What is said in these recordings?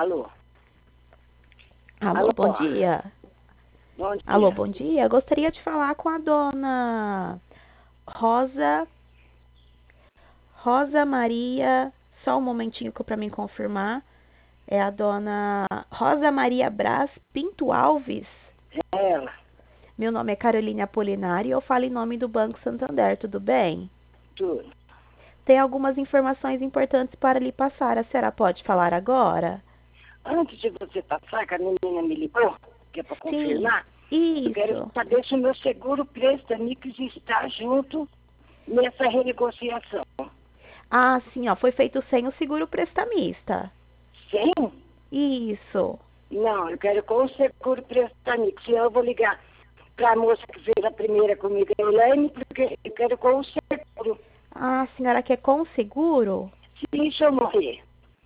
Alô? Alô, Alô? bom dia. Bom Alô, dia. bom dia. Gostaria de falar com a dona Rosa, Rosa Maria. Só um momentinho para mim confirmar. É a dona Rosa Maria Brás Pinto Alves. É ela. Meu nome é Caroline Apolinário e eu falo em nome do Banco Santander, tudo bem? Tudo. Tem algumas informações importantes para lhe passar. A senhora pode falar agora? Antes de você passar, que a menina me ligou, que é para Sim, confirmar, eu quero isso. saber se o meu seguro Prestamix está junto nessa renegociação. Ah, sim, ó, foi feito sem o seguro prestamista. Sim? Isso. Não, eu quero com o seguro Prestamix. Senão eu vou ligar para a moça que fez a primeira comigo, a Elaine, porque eu quero com o seguro. Ah, a senhora quer com seguro? Se eu morrer,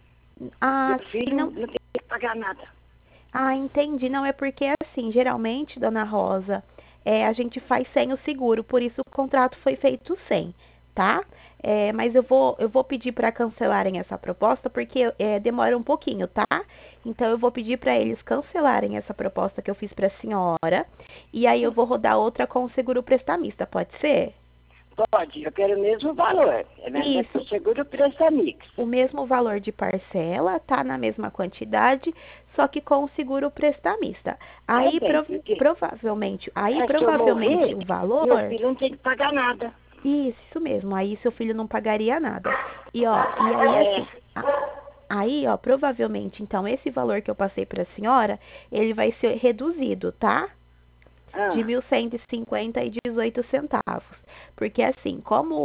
Ah, meu sim, filho não. não tem que pagar nada. Ah, entendi. Não é porque assim, geralmente, dona Rosa, a gente faz sem o seguro, por isso o contrato foi feito sem, tá? Mas eu vou pedir para cancelarem essa proposta porque demora um pouquinho, tá? Então eu vou pedir para eles cancelarem essa proposta que eu fiz para a senhora e aí eu vou rodar outra com o seguro prestamista, pode ser? Pode, eu quero o mesmo valor. Mas é com o Isso. seguro Prestamix. O mesmo valor de parcela, tá na mesma quantidade, só que com o seguro prestamista. Tá Aí bem, porque se eu provavelmente morrer, o meu valor, filho não tem que pagar nada. isso mesmo, aí seu filho não pagaria nada. E aí assim, É, aí ó, provavelmente então esse valor que eu passei para a senhora, ele vai ser reduzido, tá? De ah, 1.150,18 centavos. Porque assim,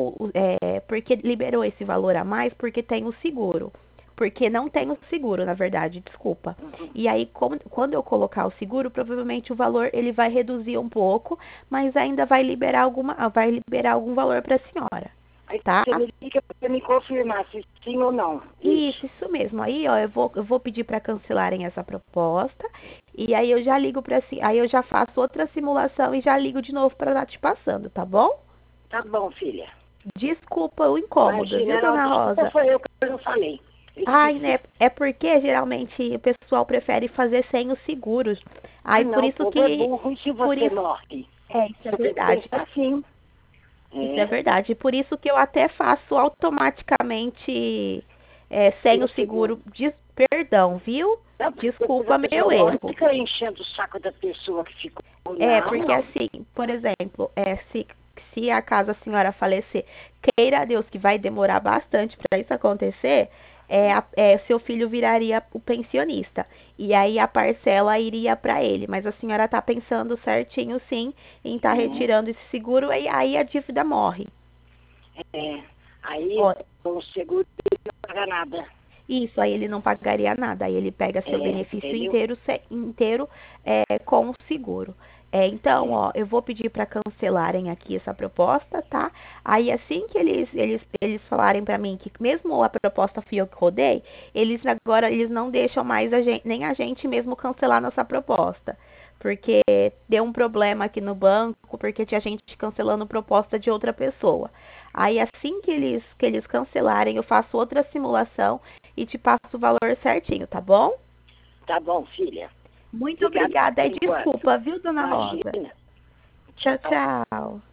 porque liberou esse valor a mais porque tem o seguro. Porque não tem o seguro, na verdade, desculpa. uhum. E aí, quando eu colocar o seguro, provavelmente o valor ele vai reduzir um pouco, mas ainda vai liberar algum valor para a senhora, Aí tá? você me liga para me confirmar se sim ou não. Isso. Isso mesmo. Aí, ó, eu vou pedir para cancelarem essa proposta. E aí eu já ligo aí eu já faço outra simulação e já ligo de novo para estar te passando, tá bom? Tá bom, filha. Desculpa o incômodo, viu, Imagina, não, dona desculpa, Rosa? foi eu que eu não falei. Eu Ai, esqueci. né? É porque geralmente o pessoal prefere fazer sem os seguros. Ah, Aí não, o povo é burro. E se por você isso, morre? isso é Você tem que verdade. pensar assim. Isso é É, verdade. Por isso que eu até faço automaticamente sem tem o o seguro. seguro. Perdão, viu? Não, porque depois a Desculpa pessoa meu morre, erro. fica enchendo o saco da pessoa que ficou. Não, Porque não. assim, por exemplo, se acaso a senhora falecer, queira Deus que vai demorar bastante para isso acontecer, seu filho viraria o pensionista. E aí a parcela iria para ele. Mas a senhora está pensando certinho, sim, em estar retirando esse seguro, e aí a dívida morre. É, aí Ó, com o seguro ele não paga nada. isso, aí ele não pagaria nada. Aí ele pega seu benefício Entendeu? inteiro com o seguro. Então, ó, eu vou pedir para cancelarem aqui essa proposta, tá? Aí assim que eles falarem para mim que mesmo a proposta fui eu que rodei, eles não deixam mais nem a gente mesmo cancelar nossa proposta. Porque deu um problema aqui no banco, porque tinha gente cancelando proposta de outra pessoa. Aí assim que eles cancelarem, eu faço outra simulação e te passo o valor certinho, tá bom? Tá bom, filha. Muito Obrigada obrigada. por enquanto. Desculpa, viu, dona Rosa? Imagina. Tchau, Tchau. tchau.